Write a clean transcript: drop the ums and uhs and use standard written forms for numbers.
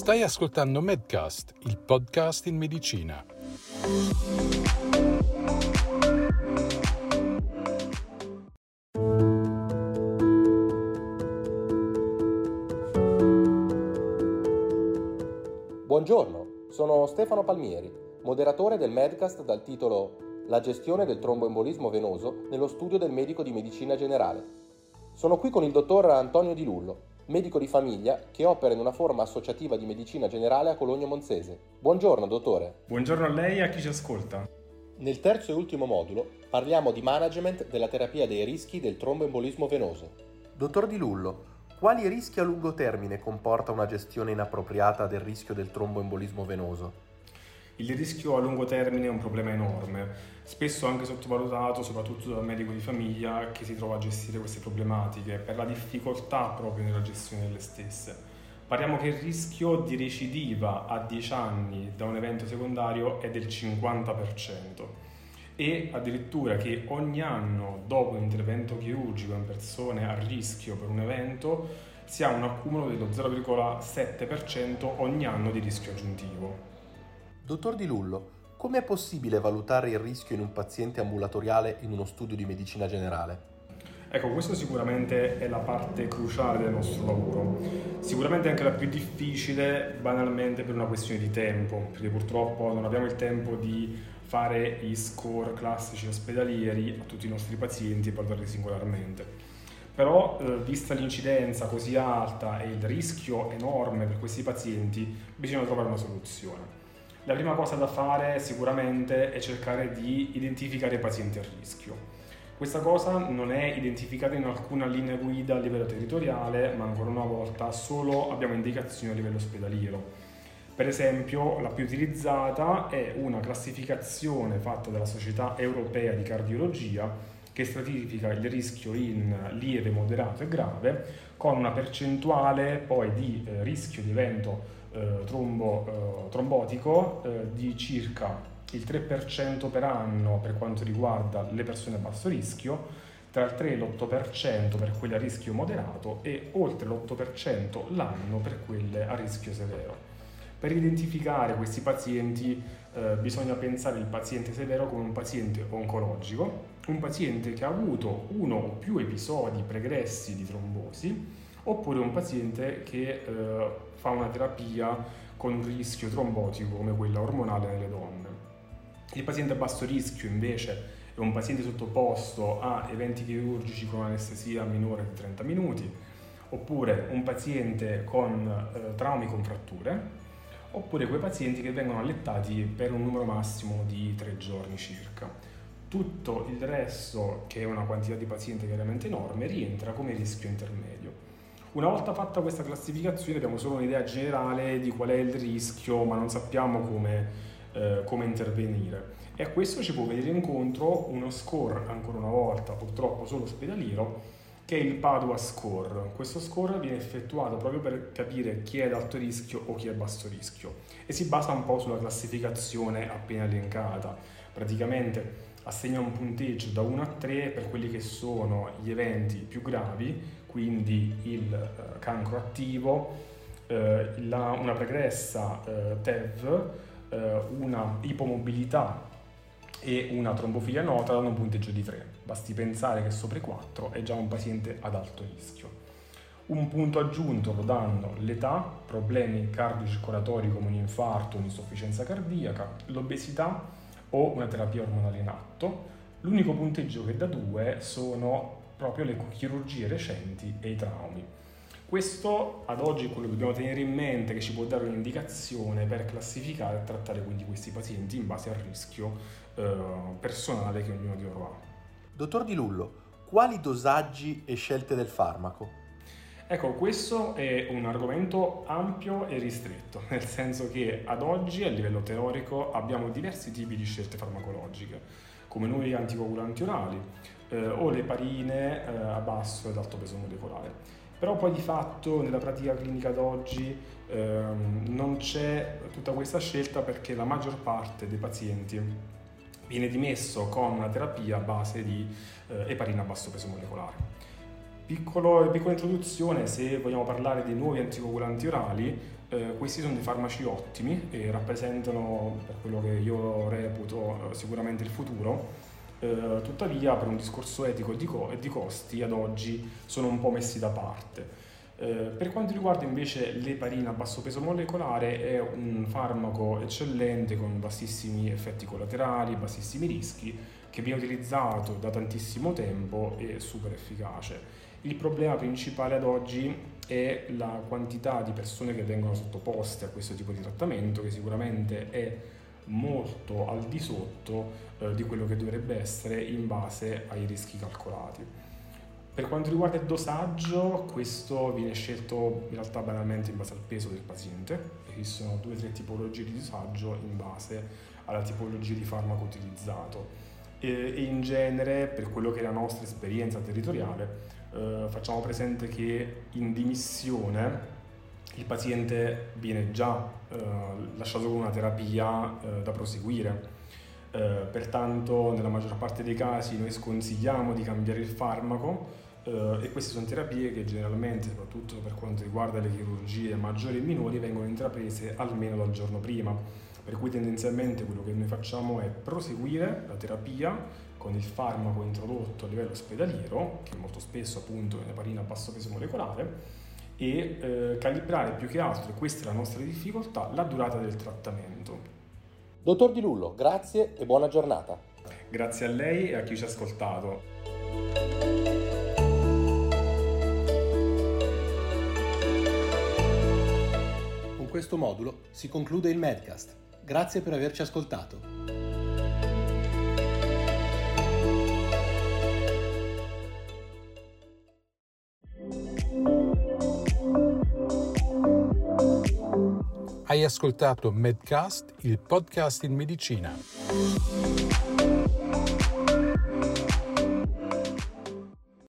Stai ascoltando Medcast, il podcast in medicina. Buongiorno, sono Stefano Palmieri, moderatore del Medcast dal titolo La gestione del tromboembolismo venoso nello studio del medico di medicina generale. Sono qui con il dottor Antonio Di Lullo, medico di famiglia che opera in una forma associativa di medicina generale a Cologno Monzese. Buongiorno, dottore. Buongiorno a lei e a chi ci ascolta. Nel terzo e ultimo modulo parliamo di management della terapia dei rischi del tromboembolismo venoso. Dottor Di Lullo, quali rischi a lungo termine comporta una gestione inappropriata del rischio del tromboembolismo venoso? Il rischio a lungo termine è un problema enorme, spesso anche sottovalutato, soprattutto dal medico di famiglia che si trova a gestire queste problematiche per la difficoltà proprio nella gestione delle stesse. Parliamo che il rischio di recidiva a 10 anni da un evento secondario è del 50% e addirittura che ogni anno dopo un intervento chirurgico in persone a rischio per un evento si ha un accumulo dello 0,7% ogni anno di rischio aggiuntivo. Dottor Di Lullo, come è possibile valutare il rischio in un paziente ambulatoriale in uno studio di medicina generale? Ecco, questo sicuramente è la parte cruciale del nostro lavoro, sicuramente anche la più difficile banalmente per una questione di tempo, perché purtroppo non abbiamo il tempo di fare gli score classici ospedalieri a tutti i nostri pazienti e valutarli singolarmente. Però, vista l'incidenza così alta e il rischio enorme per questi pazienti, bisogna trovare una soluzione. La prima cosa da fare sicuramente è cercare di identificare i pazienti a rischio. Questa cosa non è identificata in alcuna linea guida a livello territoriale, ma ancora una volta solo abbiamo indicazioni a livello ospedaliero. Per esempio, la più utilizzata è una classificazione fatta dalla Società Europea di Cardiologia che stratifica il rischio in lieve, moderato e grave, con una percentuale poi di rischio di evento trombotico di circa il 3% per anno per quanto riguarda le persone a basso rischio, tra il 3 e l'8% per quelle a rischio moderato e oltre l'8% l'anno per quelle a rischio severo. Per identificare questi pazienti bisogna pensare il paziente severo come un paziente oncologico, un paziente che ha avuto uno o più episodi pregressi di trombosi, oppure un paziente che fa una terapia con un rischio trombotico come quella ormonale nelle donne. Il paziente a basso rischio invece è un paziente sottoposto a eventi chirurgici con anestesia minore di 30 minuti, oppure un paziente con traumi con fratture, oppure quei pazienti che vengono allettati per un numero massimo di 3 giorni circa. Tutto il resto, che è una quantità di pazienti veramente enorme, rientra come rischio intermedio. Una volta fatta questa classificazione abbiamo solo un'idea generale di qual è il rischio, ma non sappiamo come intervenire. E a questo ci può venire incontro uno score, ancora una volta, purtroppo solo ospedaliero, che è il Padua Score. Questo score viene effettuato proprio per capire chi è ad alto rischio o chi è a basso rischio e si basa un po' sulla classificazione appena elencata. Praticamente assegna un punteggio da 1 a 3 per quelli che sono gli eventi più gravi, quindi il cancro attivo, una pregressa TEV, una ipomobilità e una trombofilia nota danno un punteggio di 3. Basti pensare che sopra i 4 è già un paziente ad alto rischio. Un punto aggiunto lo danno l'età, problemi cardiocircolatori come un infarto, un'insufficienza cardiaca, l'obesità o una terapia ormonale in atto. L'unico punteggio che dà 2 sono proprio le chirurgie recenti e i traumi. Questo ad oggi è quello che dobbiamo tenere in mente, che ci può dare un'indicazione per classificare e trattare quindi questi pazienti in base al rischio personale che ognuno di loro ha. Dottor Di Lullo, quali dosaggi e scelte del farmaco? Ecco, questo è un argomento ampio e ristretto, nel senso che ad oggi a livello teorico abbiamo diversi tipi di scelte farmacologiche, come nuovi anticoagulanti orali o le parine a basso ed alto peso molecolare. Però poi di fatto nella pratica clinica d'oggi non c'è tutta questa scelta perché la maggior parte dei pazienti viene dimesso con una terapia a base di eparina a basso peso molecolare. Piccola introduzione: se vogliamo parlare dei nuovi anticoagulanti orali, questi sono dei farmaci ottimi e rappresentano, per quello che io reputo, sicuramente il futuro. Tuttavia, per un discorso etico e di costi, ad oggi sono un po' messi da parte. Per quanto riguarda invece l'eparina a basso peso molecolare, è un farmaco eccellente con bassissimi effetti collaterali, bassissimi rischi, che viene utilizzato da tantissimo tempo e super efficace. Il problema principale ad oggi è la quantità di persone che vengono sottoposte a questo tipo di trattamento, che sicuramente è molto al di sotto di quello che dovrebbe essere in base ai rischi calcolati. Per quanto riguarda il dosaggio, questo viene scelto in realtà banalmente in base al peso del paziente. Esistono 2 o 3 tipologie di dosaggio in base alla tipologia di farmaco utilizzato. E in genere, per quello che è la nostra esperienza territoriale, facciamo presente che in dimissione il paziente viene già lasciato con una terapia da proseguire. Pertanto nella maggior parte dei casi noi sconsigliamo di cambiare il farmaco, e queste sono terapie che generalmente, soprattutto per quanto riguarda le chirurgie maggiori e minori, vengono intraprese almeno dal giorno prima, per cui tendenzialmente quello che noi facciamo è proseguire la terapia con il farmaco introdotto a livello ospedaliero, che molto spesso appunto è l'eparina a basso peso molecolare, e calibrare più che altro, e questa è la nostra difficoltà, la durata del trattamento. Dottor Di Lullo, grazie e buona giornata. Grazie a lei e a chi ci ha ascoltato. Con questo modulo si conclude il Medcast. Grazie per averci ascoltato. Hai ascoltato Medcast, il podcast in medicina.